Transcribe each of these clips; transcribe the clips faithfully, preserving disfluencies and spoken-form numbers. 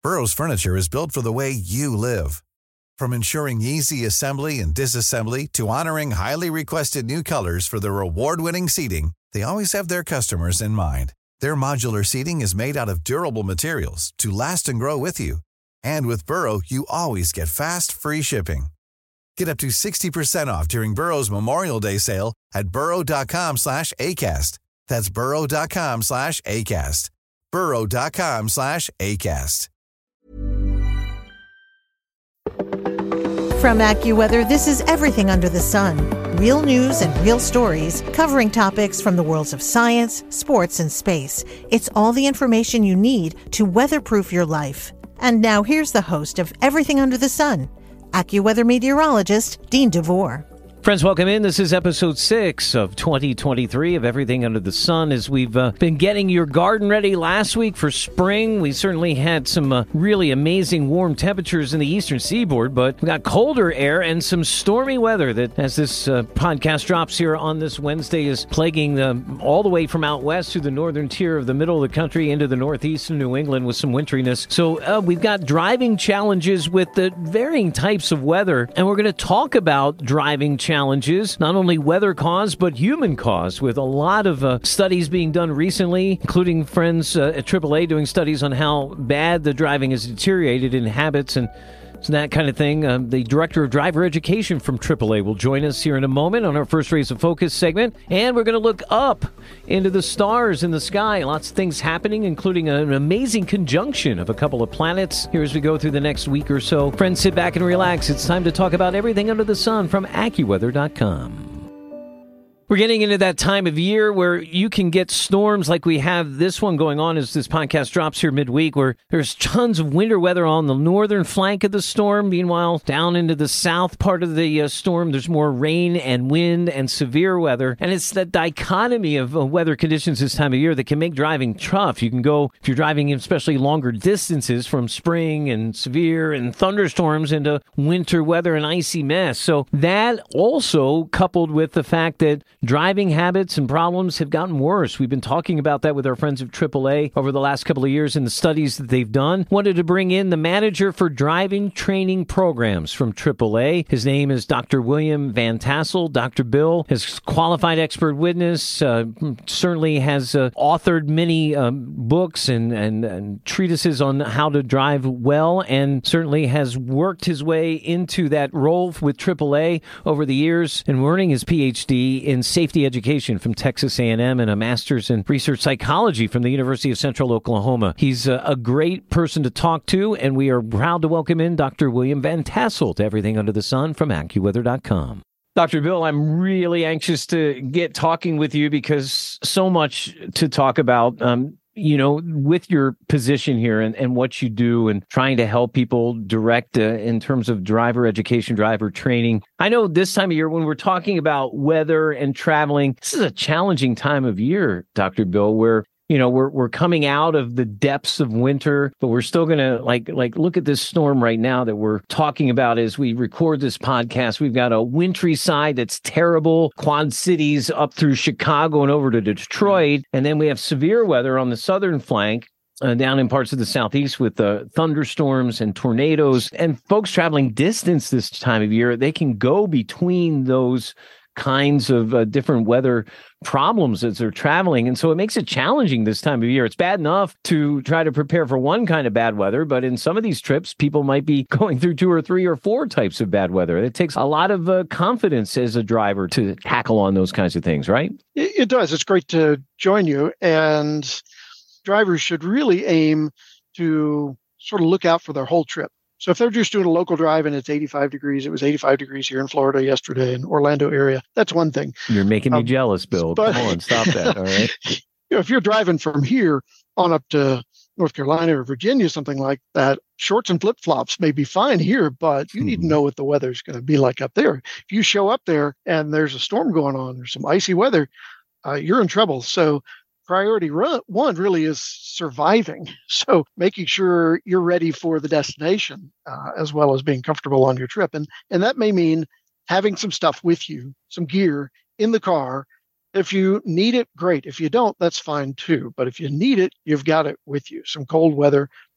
Burrow's furniture is built for the way you live. From ensuring easy assembly and disassembly to honoring highly requested new colors for their award-winning seating, they always have their customers in mind. Their modular seating is made out of durable materials to last and grow with you. And with Burrow, you always get fast, free shipping. Get up to sixty percent off during Burrow's Memorial Day sale at burrow.com slash ACAST. That's burrow.com slash ACAST. burrow.com slash ACAST. From AccuWeather, this is Everything Under the Sun. Real news and real stories covering topics from the worlds of science, sports, and space. It's all the information you need to weatherproof your life. And now here's the host of Everything Under the Sun, AccuWeather meteorologist Dean DeVore. Friends, welcome in. This is episode six of twenty twenty-three of Everything Under the Sun. As we've uh, been getting your garden ready last week for spring, we certainly had some uh, really amazing warm temperatures in the eastern seaboard, but we got colder air and some stormy weather that, as this uh, podcast drops here on this Wednesday, is plaguing the, all the way from out west to the northern tier of the middle of the country into the northeast of New England with some winteriness. So uh, we've got driving challenges with the varying types of weather, and we're going to talk about driving challenges. Challenges, not only weather caused, but human caused, with a lot of uh, studies being done recently, including friends uh, at triple A doing studies on how bad the driving has deteriorated in habits and that kind of thing. Um, the director of driver education from triple A will join us here in a moment on our First Rays of Focus segment. And we're going to look up into the stars in the sky. Lots of things happening, including an amazing conjunction of a couple of planets here as we go through the next week or so. Friends, sit back and relax. It's time to talk about everything under the sun from AccuWeather dot com. We're getting into that time of year where you can get storms like we have this one going on as this podcast drops here midweek, where there's tons of winter weather on the northern flank of the storm. Meanwhile, down into the south part of the uh, storm, there's more rain and wind and severe weather. And it's that dichotomy of uh, weather conditions this time of year that can make driving tough. You can go, if you're driving especially longer distances, from spring and severe and thunderstorms into winter weather and icy mess. So that also coupled with the fact that driving habits and problems have gotten worse. We've been talking about that with our friends at triple A over the last couple of years in the studies that they've done. Wanted to bring in the manager for driving training programs from triple A. His name is Doctor William Van Tassel. Doctor Bill is qualified expert witness, uh, certainly has uh, authored many um, books and, and, and treatises on how to drive well, and certainly has worked his way into that role with triple A over the years and earning his P H D in safety education from Texas A and M and a master's in research psychology from the University of Central Oklahoma. He's a, a great person to talk to, and we are proud to welcome in Doctor William Van Tassel to Everything Under the Sun from AccuWeather dot com. Doctor Bill, I'm really anxious to get talking with you because so much to talk about. Um, you know, with your position here and, and what you do and trying to help people direct uh, in terms of driver education, driver training. I know this time of year when we're talking about weather and traveling, this is a challenging time of year, Doctor Bill, where you know, we're we're coming out of the depths of winter, but we're still going to like like look at this storm right now that we're talking about as we record this podcast. We've got a wintry side that's terrible, Quad Cities up through Chicago and over to Detroit. And then we have severe weather on the southern flank. Uh, down in parts of the southeast with uh, thunderstorms and tornadoes. And folks traveling distance this time of year, they can go between those kinds of uh, different weather problems as they're traveling. And so it makes it challenging this time of year. It's bad enough to try to prepare for one kind of bad weather, but in some of these trips, people might be going through two or three or four types of bad weather. It takes a lot of uh, confidence as a driver to tackle on those kinds of things, right? It, it does. It's great to join you. And drivers should really aim to sort of look out for their whole trip. So if they're just doing a local drive and it's eighty-five degrees, it was eighty-five degrees here in Florida yesterday in Orlando area, that's one thing. You're making me um, jealous, Bill. But, Come on, stop that, all right? You know, if you're driving from here on up to North Carolina or Virginia, something like that, shorts and flip-flops may be fine here, but you hmm. need to know what the weather's going to be like up there. If you show up there and there's a storm going on or some icy weather, uh, you're in trouble. So priority one really is surviving. So making sure you're ready for the destination uh, as well as being comfortable on your trip. And, and that may mean having some stuff with you, some gear in the car. If you need it, great. If you don't, that's fine too. But if you need it, you've got it with you. Some cold weather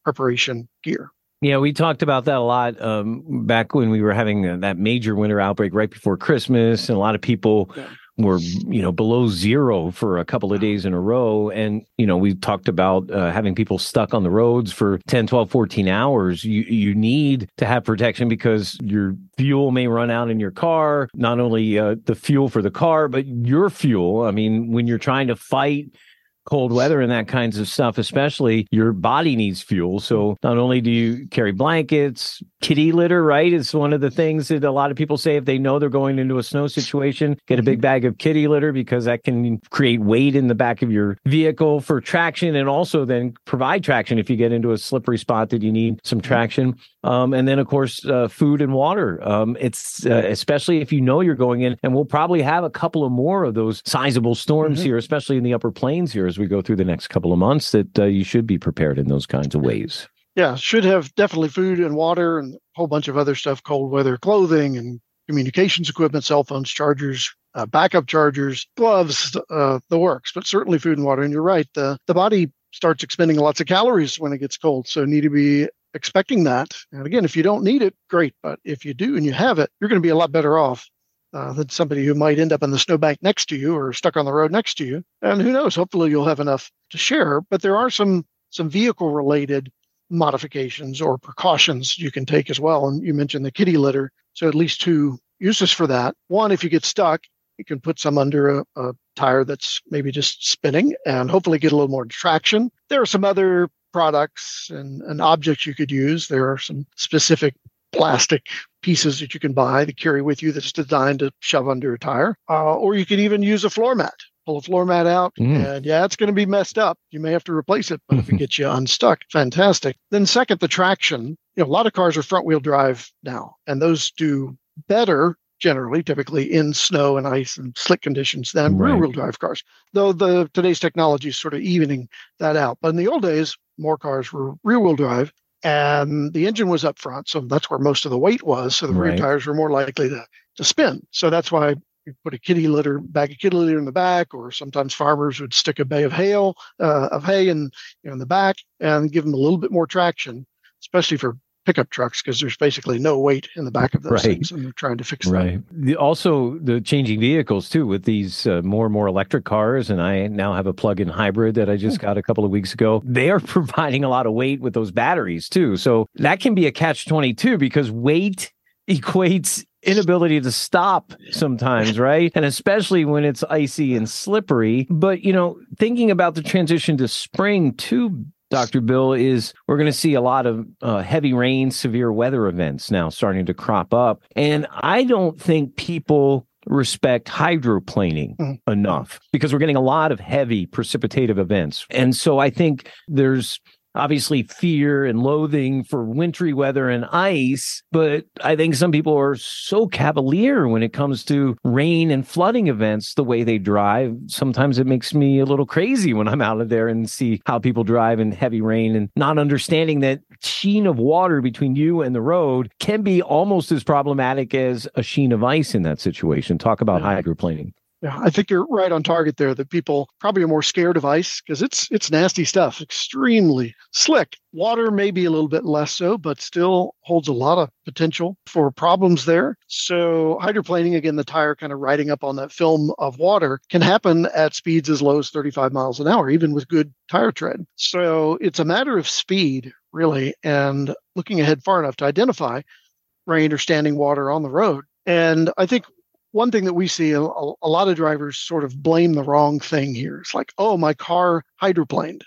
preparation gear. Yeah, we talked about that a lot um, back when we were having uh, that major winter outbreak right before Christmas, and a lot of people yeah. were, you know, below zero for a couple of days in a row. And, you know, we talked about uh, having people stuck on the roads for ten, twelve, fourteen hours. You, you need to have protection because your fuel may run out in your car, not only uh, the fuel for the car, but your fuel. I mean, when you're trying to fight cold weather and that kinds of stuff, especially, your body needs fuel. So not only do you carry blankets, kitty litter, right? It's one of the things that a lot of people say if they know they're going into a snow situation, get a big bag of kitty litter because that can create weight in the back of your vehicle for traction and also then provide traction if you get into a slippery spot that you need some traction. Um, and then, of course, uh, food and water. Um, it's uh, especially if you know you're going in, and we'll probably have a couple of more of those sizable storms mm-hmm. here, especially in the upper plains here as we go through the next couple of months, that uh, you should be prepared in those kinds of ways. Yeah, should have definitely food and water and a whole bunch of other stuff, cold weather clothing and communications equipment, cell phones, chargers, uh, backup chargers, gloves, uh, the works, but certainly food and water. And you're right, the, the body starts expending lots of calories when it gets cold, so need to be expecting that. And again, if you don't need it, great. But if you do and you have it, you're going to be a lot better off uh, than somebody who might end up in the snowbank next to you or stuck on the road next to you. And who knows, hopefully you'll have enough to share. But there are some some vehicle-related modifications or precautions you can take as well. And you mentioned the kitty litter. So at least two uses for that. One, if you get stuck, you can put some under a, a tire that's maybe just spinning and hopefully get a little more traction. There are some other products and, and objects you could use. There are some specific plastic pieces that you can buy to carry with you that's designed to shove under a tire. Uh, or you can even use a floor mat. Pull a floor mat out, mm. and yeah, it's going to be messed up. You may have to replace it, but if it gets you unstuck, fantastic. Then second, the traction. You know, a lot of cars are front-wheel drive now, and those do better generally, typically in snow and ice and slick conditions than right. rear-wheel drive cars, though the today's technology is sort of evening that out. But in the old days, more cars were rear-wheel drive, and the engine was up front, so that's where most of the weight was, so the right. rear tires were more likely to, to spin. So that's why you put a kitty litter, bag of kitty litter in the back, or sometimes farmers would stick a bay of hail, uh, of hay in, you know, in the back and give them a little bit more traction, especially for pickup trucks, because there's basically no weight in the back of those right. things, and they're trying to fix that. Right. The, also, the changing vehicles, too, with these uh, more and more electric cars, and I now have a plug-in hybrid that I just got a couple of weeks ago. They are providing a lot of weight with those batteries, too. So that can be a catch twenty-two because weight equates inability to stop sometimes, right? And especially when it's icy and slippery. But, you know, thinking about the transition to spring, too, Doctor Bill, is we're going to see a lot of uh, heavy rain, severe weather events now starting to crop up. And I don't think people respect hydroplaning mm-hmm. enough because we're getting a lot of heavy precipitative events. And so I think there's obviously fear and loathing for wintry weather and ice, but I think some people are so cavalier when it comes to rain and flooding events, the way they drive. Sometimes it makes me a little crazy when I'm out of there and see how people drive in heavy rain and not understanding that sheen of water between you and the road can be almost as problematic as a sheen of ice in that situation. Talk about yeah. hydroplaning. Yeah, I think you're right on target there, that people probably are more scared of ice because it's it's nasty stuff, extremely slick. Water may be a little bit less so, but still holds a lot of potential for problems there. So hydroplaning, again, the tire kind of riding up on that film of water, can happen at speeds as low as thirty-five miles an hour, even with good tire tread. So it's a matter of speed, really, and looking ahead far enough to identify rain or standing water on the road. And I think one thing that we see, a, a lot of drivers sort of blame the wrong thing here. It's like, oh, my car hydroplaned.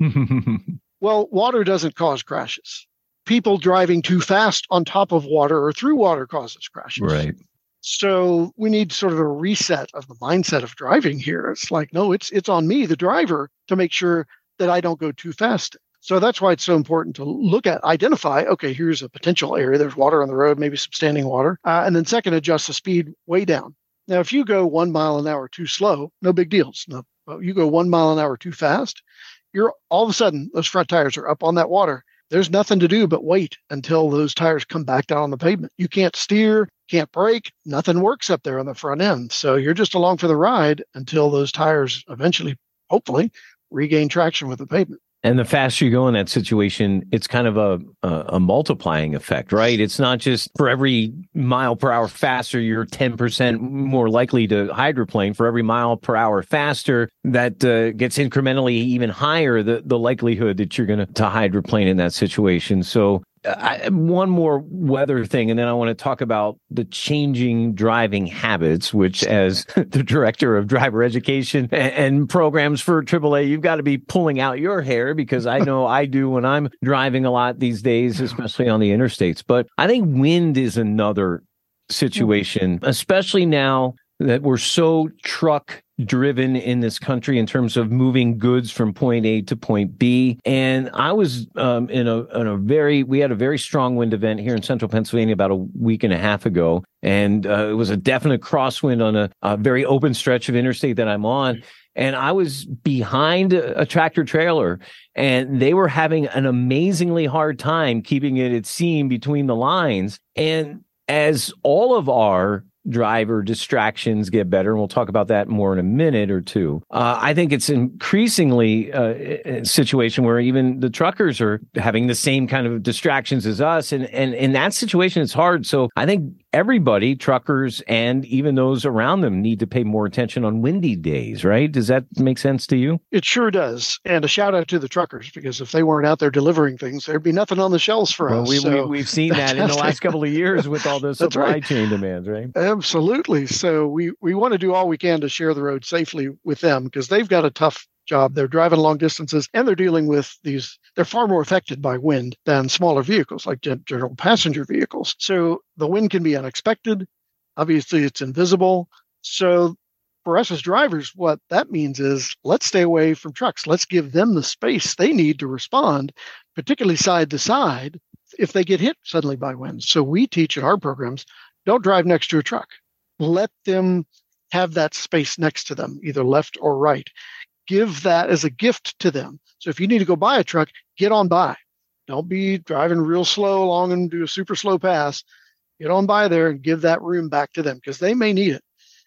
Well, water doesn't cause crashes. People driving too fast on top of water or through water causes crashes. Right. So we need sort of a reset of the mindset of driving here. It's like, no, it's it's on me, the driver, to make sure that I don't go too fast. So that's why it's so important to look at, identify, okay, here's a potential area. There's water on the road, maybe some standing water. Uh, and then second, adjust the speed way down. Now, if you go one mile an hour too slow, no big deals. No, you go one mile an hour too fast, you're all of a sudden, those front tires are up on that water. There's nothing to do but wait until those tires come back down on the pavement. You can't steer, can't brake, nothing works up there on the front end. So you're just along for the ride until those tires eventually, hopefully, regain traction with the pavement. And the faster you go in that situation, it's kind of a, a a multiplying effect, right? It's not just for every mile per hour faster, you're ten percent more likely to hydroplane. For every mile per hour faster, that uh, gets incrementally even higher, the, the likelihood that you're going to to hydroplane in that situation. So I, one more weather thing, and then I want to talk about the changing driving habits, which as the director of driver education and, and programs for triple A, you've got to be pulling out your hair, because I know I do when I'm driving a lot these days, especially on the interstates. But I think wind is another situation, especially now that we're so truck driven in this country in terms of moving goods from point A to point B. And I was um, in a in a very, we had a very strong wind event here in central Pennsylvania about a week and a half ago. And uh, it was a definite crosswind on a, a very open stretch of interstate that I'm on. And I was behind a, a tractor trailer, and they were having an amazingly hard time keeping it, it seemed, between the lines. And as all of our driver distractions get better, and we'll talk about that more in a minute or two, Uh, I think it's increasingly uh, a situation where even the truckers are having the same kind of distractions as us. And, and in that situation, it's hard. So I think everybody, truckers and even those around them, need to pay more attention on windy days, right? Does that make sense to you? It sure does. And a shout out to the truckers, because if they weren't out there delivering things, there'd be nothing on the shelves for well, us. We, so we, we've seen that in the last couple of years with all the supply right. chain demands, right? Absolutely. So we, we want to do all we can to share the road safely with them, because they've got a tough job. They're driving long distances, and they're dealing with these. They're far more affected by wind than smaller vehicles like general passenger vehicles. So the wind can be unexpected. Obviously, it's invisible. So for us as drivers, what that means is let's stay away from trucks. Let's give them the space they need to respond, particularly side to side, if they get hit suddenly by wind. So we teach in our programs, don't drive next to a truck. Let them have that space next to them, either left or right. Give that as a gift to them. So if you need to go by a truck, get on by. Don't be driving real slow along and do a super slow pass. Get on by there and give that room back to them, because they may need it.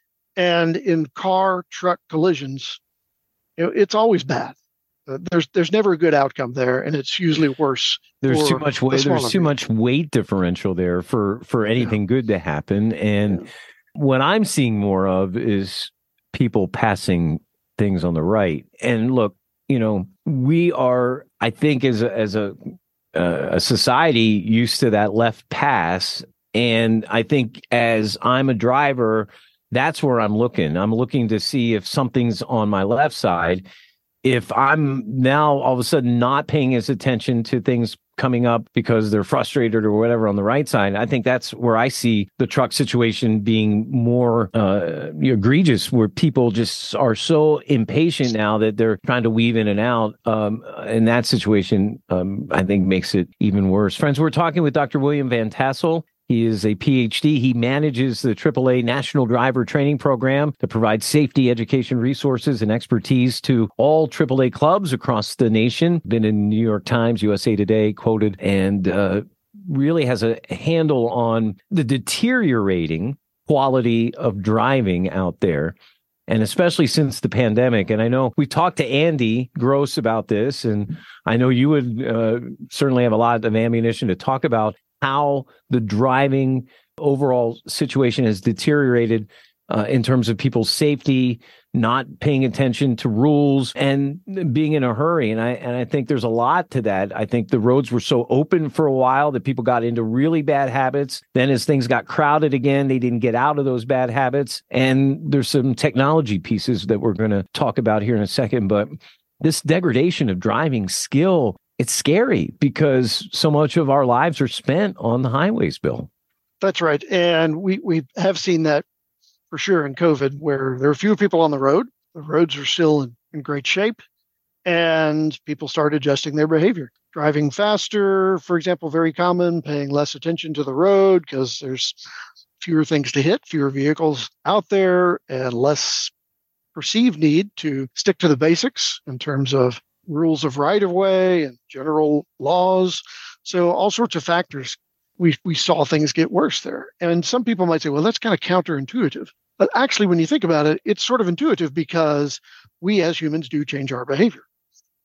And in car truck collisions, you know, it's always bad. Uh, there's there's never a good outcome there, and it's usually worse. There's too much weight. The there's too much weight differential there for for anything yeah. good to happen. And yeah. what I'm seeing more of is people passing things on the right. And look, you know, we are, I think, as a, as a uh, a society used to that left pass. And I think as I'm a driver, that's where I'm looking. I'm looking to see if something's on my left side. If I'm now all of a sudden not paying as attention to things coming up because they're frustrated or whatever on the right side, I think that's where I see the truck situation being more uh, egregious, where people just are so impatient now that they're trying to weave in and out. Um, and that situation, um, I think, makes it even worse. Friends, we're talking with Doctor William Van Tassel. He is a P H D. He manages the triple A National Driver Training Program that provides safety education resources and expertise to all triple A clubs across the nation. Been in New York Times, U S A Today, quoted, and uh, really has a handle on the deteriorating quality of driving out there. And especially since the pandemic. And I know we talked to Andy Gross about this, and I know you would uh, certainly have a lot of ammunition to talk about how the driving overall situation has deteriorated uh, in terms of people's safety, not paying attention to rules, and being in a hurry. And I and I think there's a lot to that. I think the roads were so open for a while that people got into really bad habits. Then as things got crowded again, they didn't get out of those bad habits. And there's some technology pieces that we're going to talk about here in a second. But this degradation of driving skill, it's scary because so much of our lives are spent on the highways, Bill. That's right. And we, we have seen that for sure in COVID, where there are fewer people on the road. The roads are still in, in great shape, and people start adjusting their behavior. Driving faster, for example, very common, paying less attention to the road because there's fewer things to hit, fewer vehicles out there, and less perceived need to stick to the basics in terms of rules of right-of-way and general laws. So all sorts of factors, we we saw things get worse there. And some people might say, well, that's kind of counterintuitive. But actually, when you think about it, it's sort of intuitive, because we as humans do change our behavior.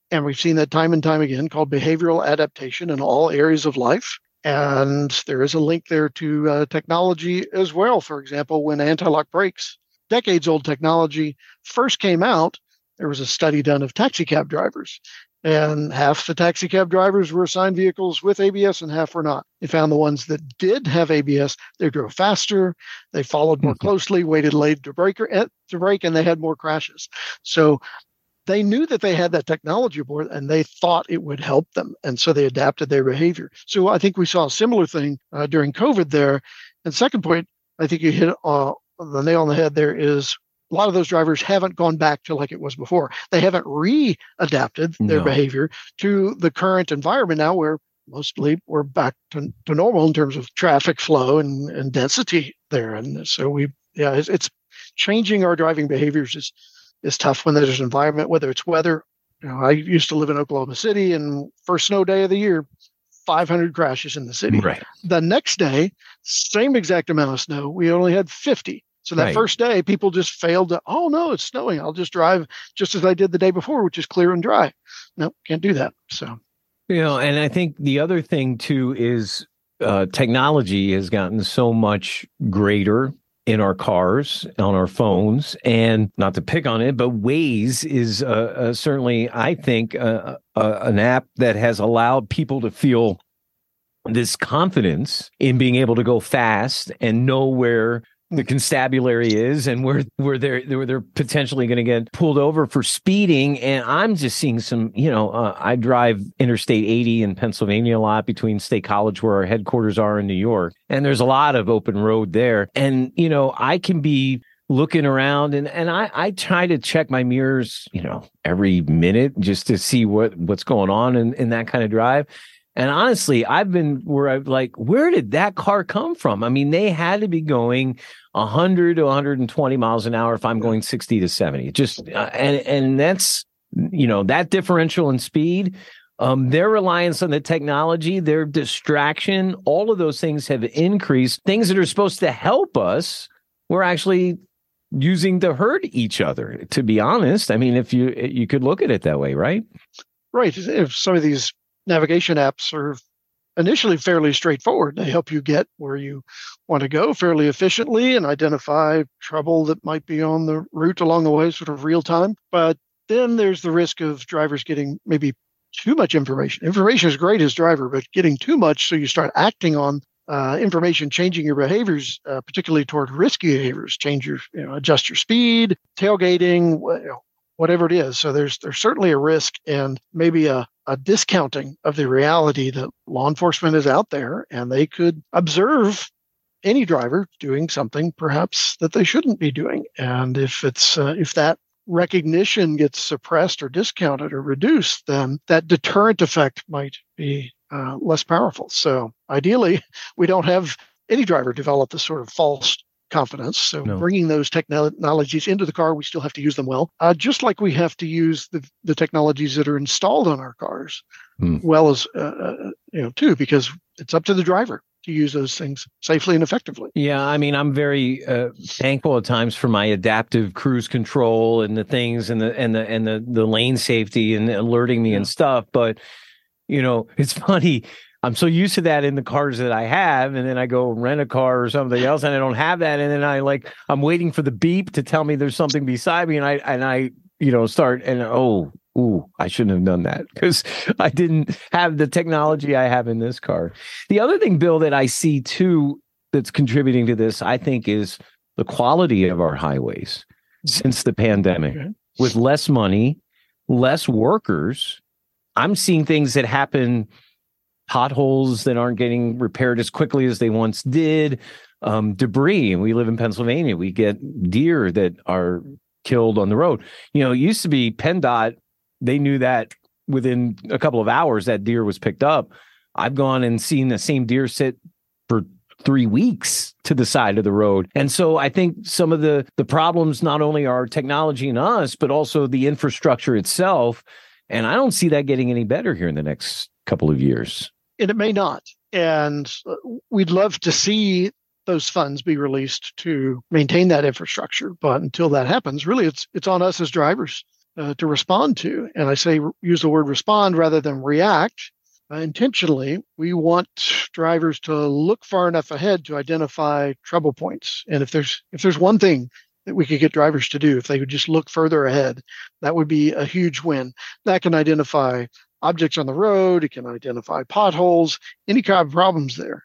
And we've seen that time and time again, called behavioral adaptation in all areas of life. And there is a link there to uh, technology as well. For example, when anti-lock brakes, decades old technology, first came out, there was a study done of taxi cab drivers. And half the taxi cab drivers were assigned vehicles with A B S and half were not. They found the ones that did have A B S, they drove faster, they followed more closely, waited late to brake, to brake, and they had more crashes. So they knew that they had that technology aboard and they thought it would help them. And so they adapted their behavior. So I think we saw a similar thing uh, during COVID there. And second point, I think you hit uh, the nail on the head there is a lot of those drivers haven't gone back to like it was before. They haven't re-adapted their No. behavior to the current environment now where mostly we're back to, to normal in terms of traffic flow and, and density there. And so we, yeah, it's, it's changing our driving behaviors is, is tough when there's an environment, whether it's weather. You know, I used to live in Oklahoma City and first snow day of the year, five hundred crashes in the city. Right. The next day, same exact amount of snow, we only had fifty. So that Right. first day, people just failed to, oh, no, it's snowing. I'll just drive just as I did the day before, which is clear and dry. No, can't do that. So, You know, and I think the other thing too is uh, technology has gotten so much greater in our cars, on our phones, and not to pick on it, but Waze is uh, uh, certainly, I think, uh, uh, an app that has allowed people to feel this confidence in being able to go fast and know where the constabulary is and where where they're where they're potentially going to get pulled over for speeding. And I'm just seeing some, you know, uh, I drive Interstate eighty in Pennsylvania a lot between State College, where our headquarters are, in New York, and there's a lot of open road there. And you know, I can be looking around and and I I try to check my mirrors, you know, every minute just to see what what's going on in in that kind of drive. And honestly, I've been where I've like, where did that car come from? I mean, they had to be going one hundred to one hundred twenty miles an hour if I'm going sixty to seventy. Just uh, and and that's, you know, that differential in speed, um, their reliance on the technology, their distraction, all of those things have increased. Things that are supposed to help us, we're actually using to hurt each other. To be honest, I mean, if you you could look at it that way, right? right. If some of these navigation apps are initially fairly straightforward. They help you get where you want to go fairly efficiently and identify trouble that might be on the route along the way, sort of real time. But then there's the risk of drivers getting maybe too much information. Information is great as driver, but getting too much so you start acting on uh, information, changing your behaviors, uh, particularly toward risky behaviors, change your, you know, adjust your speed, tailgating, you know, whatever it is. So there's there's certainly a risk and maybe a, a discounting of the reality that law enforcement is out there and they could observe any driver doing something perhaps that they shouldn't be doing. And if it's uh, if that recognition gets suppressed or discounted or reduced, then that deterrent effect might be uh, less powerful. So ideally, we don't have any driver develop this sort of false confidence. So No. bringing those technologies into the car, we still have to use them well, uh, just like we have to use the, the technologies that are installed on our cars Hmm. well as, uh, uh, you know, too, because it's up to the driver to use those things safely and effectively. Yeah, I mean, I'm very uh, thankful at times for my adaptive cruise control and the things and the and the and the the lane safety and alerting me Yeah. and stuff. But you know, it's funny. I'm so used to that in the cars that I have, and then I go rent a car or something else, and I don't have that, and then I like I'm waiting for the beep to tell me there's something beside me, and I and I you know start and oh. Ooh, I shouldn't have done that because I didn't have the technology I have in this car. The other thing, Bill, that I see too that's contributing to this, I think, is the quality of our highways since the pandemic. Okay. With less money, less workers, I'm seeing things that happen, potholes that aren't getting repaired as quickly as they once did, um, debris. And we live in Pennsylvania. We get deer that are killed on the road. You know, it used to be PennDOT. They knew that within a couple of hours that deer was picked up. I've gone and seen the same deer sit for three weeks to the side of the road. And so I think some of the, the problems not only are technology and us, but also the infrastructure itself. And I don't see that getting any better here in the next couple of years. And it may not. And uh, we'd love to see those funds be released to maintain that infrastructure. But until that happens, really, it's it's on us as drivers uh, to respond to. And I say use the word respond rather than react. Uh, intentionally, we want drivers to look far enough ahead to identify trouble points. And if there's if there's one thing that we could get drivers to do, if they would just look further ahead, that would be a huge win. That can identify objects on the road, it can identify potholes, any kind of problems there.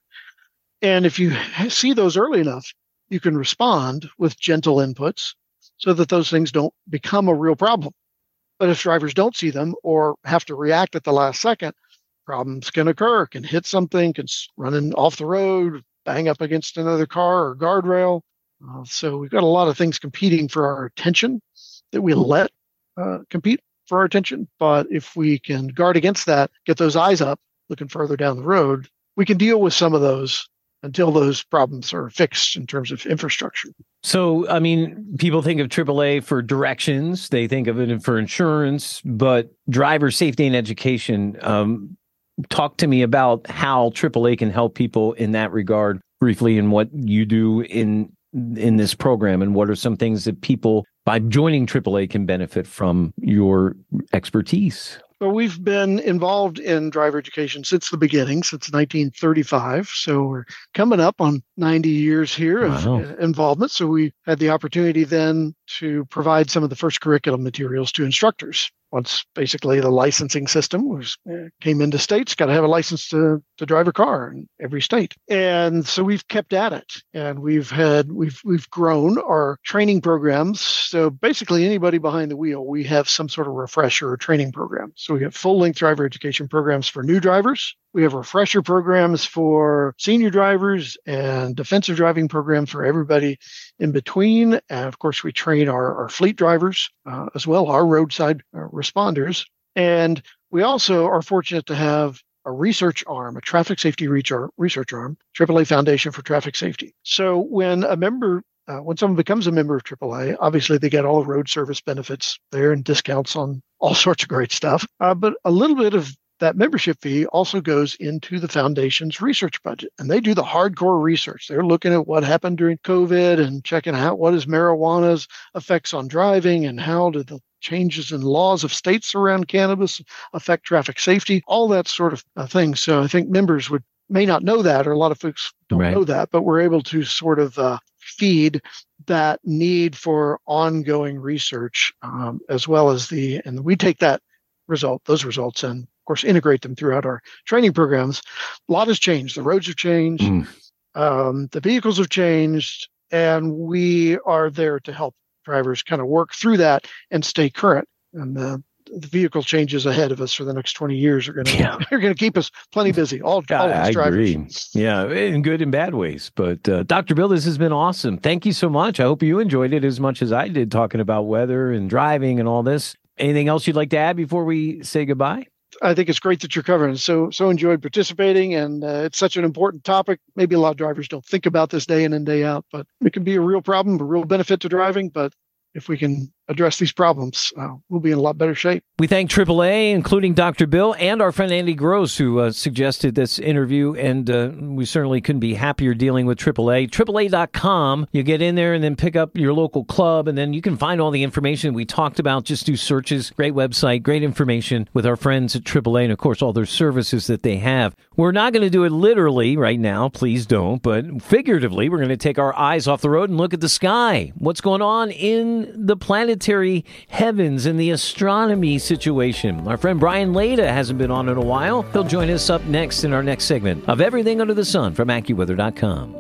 And if you see those early enough, you can respond with gentle inputs so that those things don't become a real problem. But if drivers don't see them or have to react at the last second, problems can occur, can hit something, can run in off the road, bang up against another car or guardrail. Uh, so we've got a lot of things competing for our attention that we let uh, compete for our attention. But if we can guard against that, get those eyes up, looking further down the road, we can deal with some of those until those problems are fixed in terms of infrastructure. So, I mean, people think of triple A for directions. They think of it for insurance, but driver safety and education. Um, talk to me about how triple A can help people in that regard briefly, and what you do in in this program, and what are some things that people by joining triple A can benefit from your expertise. So we've been involved in driver education since the beginning, since nineteen thirty-five. So we're coming up on ninety years here of wow. involvement. So we had the opportunity then to provide some of the first curriculum materials to instructors. Once basically the licensing system was uh, came into states, got to have a license to, to drive a car in every state. And so we've kept at it, and we've had, we've, we've grown our training programs. So basically anybody behind the wheel, we have some sort of refresher or training program. So we have full length driver education programs for new drivers. We have refresher programs for senior drivers and defensive driving programs for everybody in between. And of course, we train our, our fleet drivers uh, as well, our roadside uh, responders. And we also are fortunate to have a research arm, a traffic safety research arm, triple A Foundation for Traffic Safety. So when a member, uh, when someone becomes a member of triple A, obviously they get all road service benefits there and discounts on all sorts of great stuff. Uh, but a little bit of that membership fee also goes into the foundation's research budget. And they do the hardcore research. They're looking at what happened during COVID and checking out what is marijuana's effects on driving, and how did the changes in laws of states around cannabis affect traffic safety, all that sort of uh, thing. So I think members would may not know that, or a lot of folks don't right. know that, but we're able to sort of uh, feed that need for ongoing research, um, as well as the, and we take that result, those results, and of course, integrate them throughout our training programs. A lot has changed. The roads have changed. Mm. Um, the vehicles have changed. And we are there to help drivers kind of work through that and stay current. And uh, the vehicle changes ahead of us for the next twenty years are going to yeah. are going to keep us plenty busy. All, all I, I drivers. agree. Yeah, in good and bad ways. But uh, Doctor Bill, this has been awesome. Thank you so much. I hope you enjoyed it as much as I did, talking about weather and driving and all this. Anything else you'd like to add before we say goodbye? I think it's great that you're covering. So, so enjoyed participating, and uh, it's such an important topic. Maybe a lot of drivers don't think about this day in and day out, but it can be a real problem, a real benefit to driving. But if we can address these problems, uh, we'll be in a lot better shape. We thank triple A, including Doctor Bill and our friend Andy Gross, who uh, suggested this interview, and uh, we certainly couldn't be happier dealing with triple A. triple A dot com. You get in there and then pick up your local club, and then you can find all the information we talked about. Just do searches. Great website, great information with our friends at triple A, and of course all their services that they have. We're not going to do it literally right now, please don't, but figuratively, we're going to take our eyes off the road and look at the sky. What's going on in the planetary heavens and the astronomy situation. Our friend Brian Leda hasn't been on in a while. He'll join us up next in our next segment of Everything Under the Sun from AccuWeather dot com.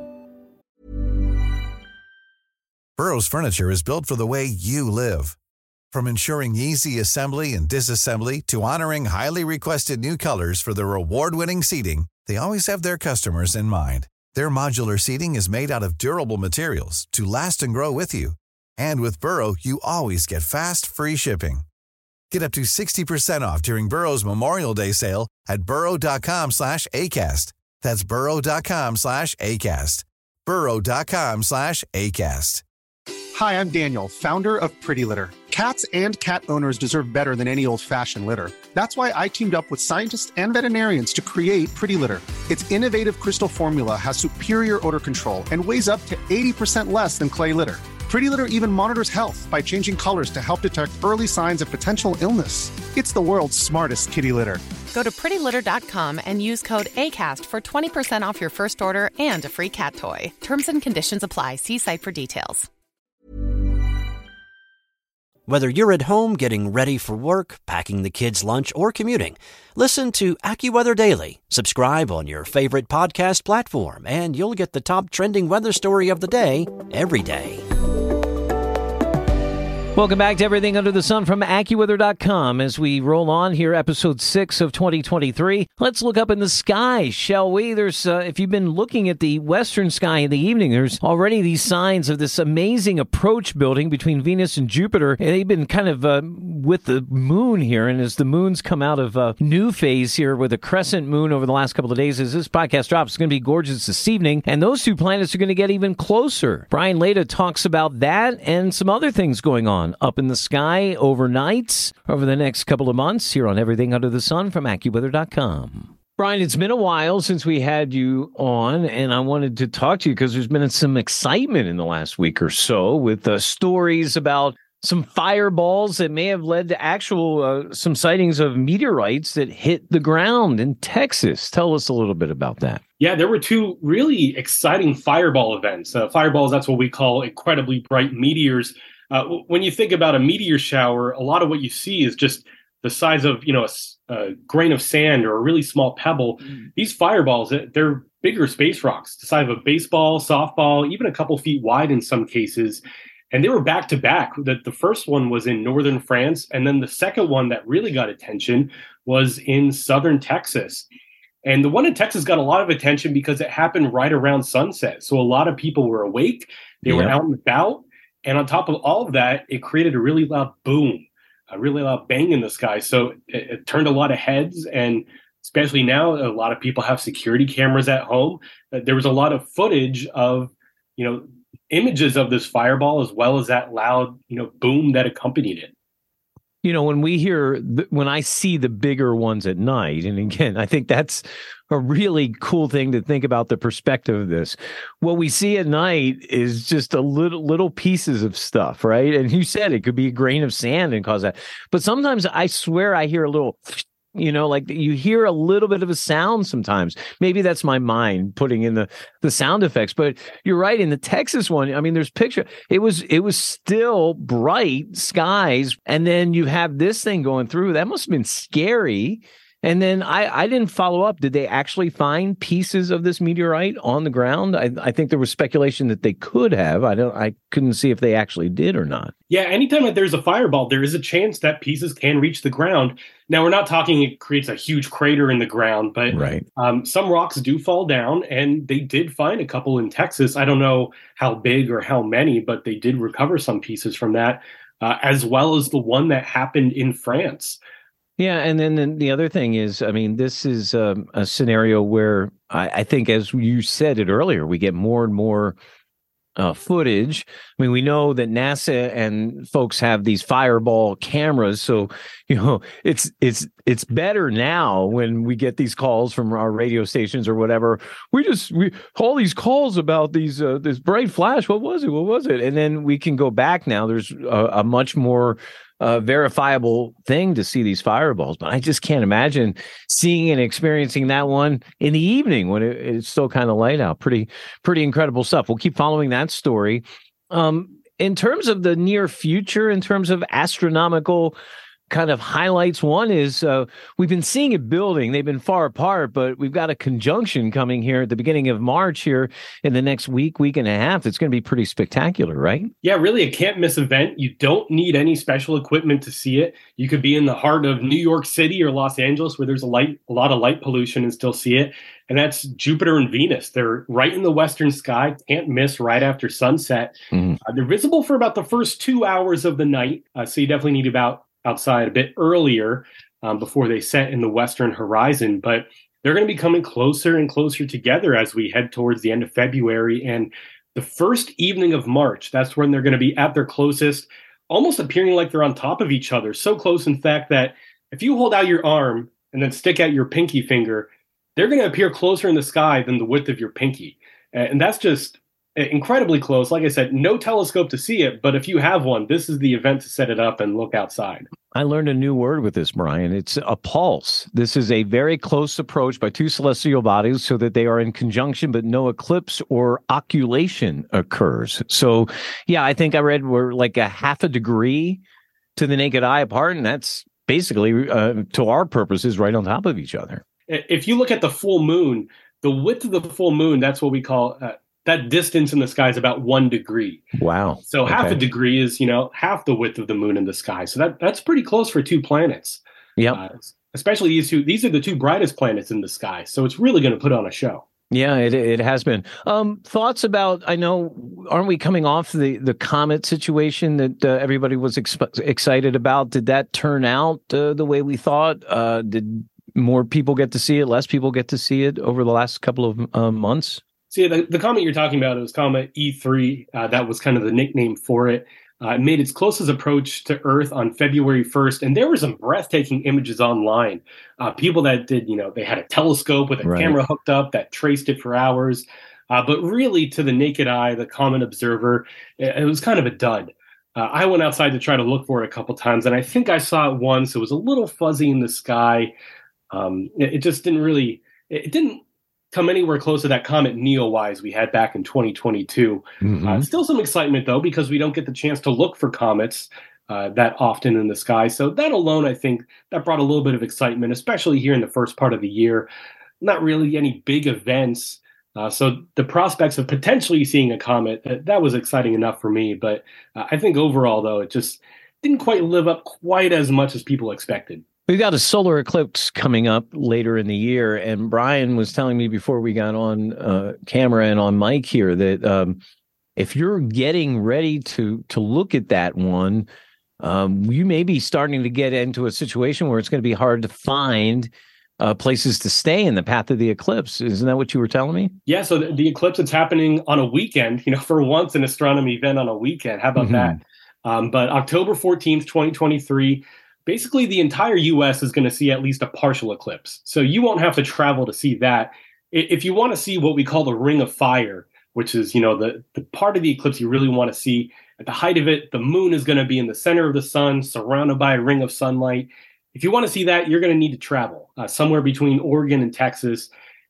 Burrow's furniture is built for the way you live. From ensuring easy assembly and disassembly to honoring highly requested new colors for their award-winning seating, they always have their customers in mind. Their modular seating is made out of durable materials to last and grow with you. And with Burrow, you always get fast, free shipping. Get up to sixty percent off during Burrow's Memorial Day sale at burrow dot com slash ACAST. That's burrow dot com slash ACAST. burrow dot com slash ACAST. Hi, I'm Daniel, founder of Pretty Litter. Cats and cat owners deserve better than any old-fashioned litter. That's why I teamed up with scientists and veterinarians to create Pretty Litter. Its innovative crystal formula has superior odor control and weighs up to eighty percent less than clay litter. Pretty Litter even monitors health by changing colors to help detect early signs of potential illness. It's the world's smartest kitty litter. Go to pretty litter dot com and use code ACAST for twenty percent off your first order and a free cat toy. Terms and conditions apply. See site for details. Whether you're at home getting ready for work, packing the kids' lunch, or commuting, listen to AccuWeather Daily. Subscribe on your favorite podcast platform, and you'll get the top trending weather story of the day every day. Welcome back to Everything Under the Sun from AccuWeather dot com. As we roll on here, episode six of twenty twenty-three, let's look up in the sky, shall we? There's, uh, if you've been looking at the western sky in the evening, there's already these signs of this amazing approach building between Venus and Jupiter. And they've been kind of uh, with the moon here, and as the moon's come out of a new phase here with a crescent moon over the last couple of days, as this podcast drops, it's going to be gorgeous this evening, and those two planets are going to get even closer. Brian Leda talks about that and some other things going on up in the sky overnight over the next couple of months here on Everything Under the Sun from AccuWeather dot com. Brian, it's been a while since we had you on, and I wanted to talk to you because there's been some excitement in the last week or so with uh, stories about some fireballs that may have led to actual uh, some sightings of meteorites that hit the ground in Texas. Tell us a little bit about that. Yeah, there were two really exciting fireball events. Uh, fireballs, that's what we call incredibly bright meteors. Uh, when you think about a meteor shower, a lot of what you see is just the size of, you know, a, a grain of sand or a really small pebble. Mm. These fireballs, they're bigger space rocks, the size of a baseball, softball, even a couple feet wide in some cases. And they were back to back. The, the first one was in northern France. And then the second one that really got attention was in southern Texas. And the one in Texas got a lot of attention because it happened right around sunset. So a lot of people were awake. They yeah. were out and about. And on top of all of that, it created a really loud boom, a really loud bang in the sky. So it, it turned a lot of heads. And especially now, a lot of people have security cameras at home. There was a lot of footage of, you know, images of this fireball as well as that loud, you know, boom that accompanied it. You know, when we hear, when I see the bigger ones at night, and again, I think that's a really cool thing to think about the perspective of this. What we see at night is just a little, little pieces of stuff, right? And you said it could be a grain of sand and cause that. But sometimes I swear I hear a little, you know, like you hear a little bit of a sound sometimes. Maybe that's my mind putting in the, the sound effects, but you're right. In the Texas one, I mean, there's picture. It was, it was still bright skies. And then you have this thing going through. That must have been scary. And then I, I didn't follow up. Did they actually find pieces of this meteorite on the ground? I, I think there was speculation that they could have. I don't. I couldn't see if they actually did or not. Yeah, anytime that there's a fireball, there is a chance that pieces can reach the ground. Now, we're not talking it creates a huge crater in the ground, but right. um, some rocks do fall down, and they did find a couple in Texas. I don't know how big or how many, but they did recover some pieces from that, uh, as well as the one that happened in France. Yeah, and then, then the other thing is, I mean, this is um, a scenario where I, I think, as you said it earlier, we get more and more uh, footage. I mean, we know that NASA and folks have these fireball cameras, so you know it's it's it's better now when we get these calls from our radio stations or whatever. We just we all these calls about these uh, this bright flash. What was it? What was it? And then we can go back now. There's a, a much more a verifiable thing to see these fireballs, but I just can't imagine seeing and experiencing that one in the evening when it, it's still kind of light out. Pretty, pretty incredible stuff. We'll keep following that story. Um, in terms of the near future, in terms of astronomical kind of highlights, one is uh, we've been seeing it building. They've been far apart, but we've got a conjunction coming here at the beginning of March here in the next week, week and a half. It's going to be pretty spectacular, right? Yeah, really a can't miss event. You don't need any special equipment to see it. You could be in the heart of New York City or Los Angeles where there's a light, a lot of light pollution and still see it. And that's Jupiter and Venus. They're right in the western sky. Can't miss right after sunset. Mm. Uh, they're visible for about the first two hours of the night. Uh, so you definitely need about outside a bit earlier um, before they set in the western horizon. But they're going to be coming closer and closer together as we head towards the end of February. And the first evening of March, that's when they're going to be at their closest, almost appearing like they're on top of each other. So close, in fact, that if you hold out your arm and then stick out your pinky finger, they're going to appear closer in the sky than the width of your pinky. And that's just incredibly close. Like I said, no telescope to see it, but if you have one, this is the event to set it up and look outside. I learned a new word with this, Brian. It's a pulse. This is a very close approach by two celestial bodies so that they are in conjunction, but no eclipse or occultation occurs. So, yeah, I think I read we're like a half a degree to the naked eye apart, and that's basically, uh, to our purposes, right on top of each other. If you look at the full moon, the width of the full moon, that's what we call uh, that distance in the sky is about one degree. Wow. So half okay. a degree is, you know, half the width of the moon in the sky. So that that's pretty close for two planets. Yeah. Uh, especially these two. These are the two brightest planets in the sky. So it's really going to put on a show. Yeah, it it has been. Um, thoughts about, I know, aren't we coming off the, the comet situation that uh, everybody was exp- excited about? Did that turn out uh, the way we thought? Uh, did more people get to see it? Less people get to see it over the last couple of uh, months? See, the, the comet you're talking about, it was Comet E three. Uh, that was kind of the nickname for it. Uh, it made its closest approach to Earth on February first, and there were some breathtaking images online. Uh, people that did, you know, they had a telescope with a right. camera hooked up that traced it for hours. Uh, but really, to the naked eye, the common observer, it, it was kind of a dud. Uh, I went outside to try to look for it a couple times, and I think I saw it once. It was a little fuzzy in the sky. Um, it, it just didn't really, it, it didn't come anywhere close to that comet Neowise we had back in twenty twenty-two. Mm-hmm. Uh, still some excitement, though, because we don't get the chance to look for comets uh, that often in the sky. So that alone, I think, that brought a little bit of excitement, especially here in the first part of the year. Not really any big events. Uh, so the prospects of potentially seeing a comet, that, that was exciting enough for me. But uh, I think overall, though, it just didn't quite live up quite as much as people expected. We've got a solar eclipse coming up later in the year, and Brian was telling me before we got on uh, camera and on mic here that um, if you're getting ready to to look at that one, um, you may be starting to get into a situation where it's going to be hard to find uh, places to stay in the path of the eclipse. Isn't that what you were telling me? Yeah, so the, the eclipse is happening on a weekend, you know, for once an astronomy event on a weekend. How about mm-hmm. that? Um, but October fourteenth, twenty twenty-three, basically, the entire U S is going to see at least a partial eclipse. So you won't have to travel to see that. If you want to see what we call the Ring of Fire, which is, you know, the, the part of the eclipse you really want to see, at the height of it, the moon is going to be in the center of the sun, surrounded by a ring of sunlight. If you want to see that, you're going to need to travel uh, somewhere between Oregon and Texas.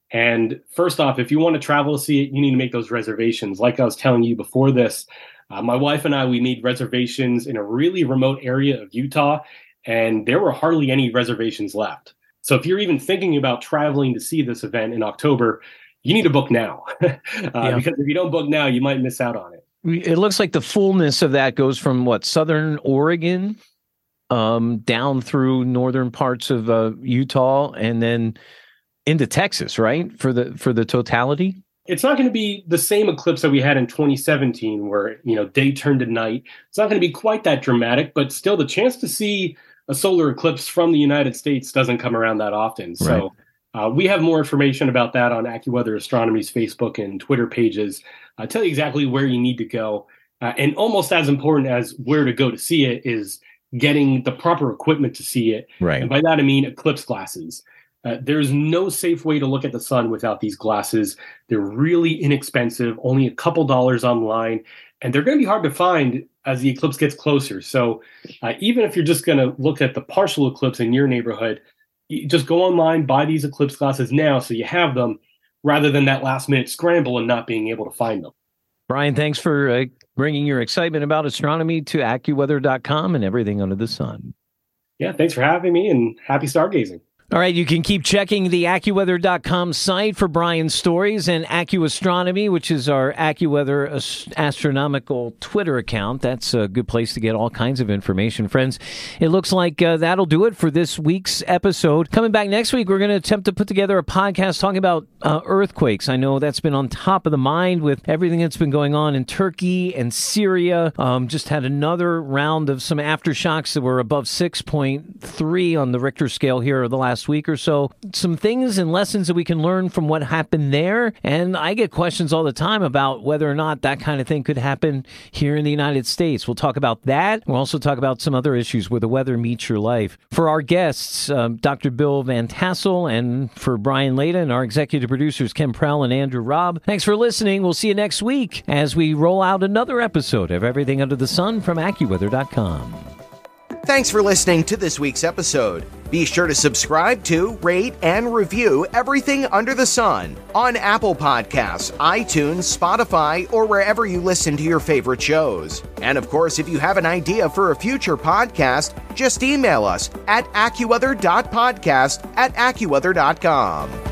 And first off, if you want to travel to see it, you need to make those reservations. Like I was telling you before this, uh, my wife and I, we made reservations in a really remote area of Utah, and there were hardly any reservations left. So if you're even thinking about traveling to see this event in October, you need to book now. uh, yeah. Because if you don't book now, you might miss out on it. It looks like the fullness of that goes from, what, southern Oregon um, down through northern parts of uh, Utah and then into Texas, right, for the for the totality? It's not going to be the same eclipse that we had in twenty seventeen where, you know, day turned to night. It's not going to be quite that dramatic, but still the chance to see a solar eclipse from the United States doesn't come around that often. Right. So uh, we have more information about that on AccuWeather Astronomy's Facebook and Twitter pages. I'll tell you exactly where you need to go. Uh, and almost as important as where to go to see it is getting the proper equipment to see it. Right. And by that, I mean eclipse glasses. Uh, there's no safe way to look at the sun without these glasses. They're really inexpensive, only a couple dollars online, and they're going to be hard to find as the eclipse gets closer. So uh, even if you're just going to look at the partial eclipse in your neighborhood, you just go online, buy these eclipse glasses now so you have them, rather than that last minute scramble and not being able to find them. Brian, thanks for uh, bringing your excitement about astronomy to AccuWeather dot com and everything under the sun. Yeah, thanks for having me, and happy stargazing. All right, you can keep checking the AccuWeather dot com site for Brian's stories, and AccuAstronomy, which is our AccuWeather astronomical Twitter account. That's a good place to get all kinds of information. Friends, it looks like uh, that'll do it for this week's episode. Coming back next week, we're going to attempt to put together a podcast talking about uh, earthquakes. I know that's been on top of the mind with everything that's been going on in Turkey and Syria. Um, just had another round of some aftershocks that were above six point three on the Richter scale here the last last week or so. Some things and lessons that we can learn from what happened there. And I get questions all the time about whether or not that kind of thing could happen here in the United States. We'll talk about that. We'll also talk about some other issues where the weather meets your life. For our guests, um, Doctor Bill Van Tassel, and for Brian Leda and our executive producers, Ken Prell and Andrew Robb. Thanks for listening. We'll see you next week as we roll out another episode of Everything Under the Sun from AccuWeather dot com. Thanks for listening to this week's episode. Be sure to subscribe to, rate, and review Everything Under the Sun on Apple Podcasts, iTunes, Spotify, or wherever you listen to your favorite shows. And of course, if you have an idea for a future podcast, just email us at AccuWeather dot podcast at AccuWeather dot com.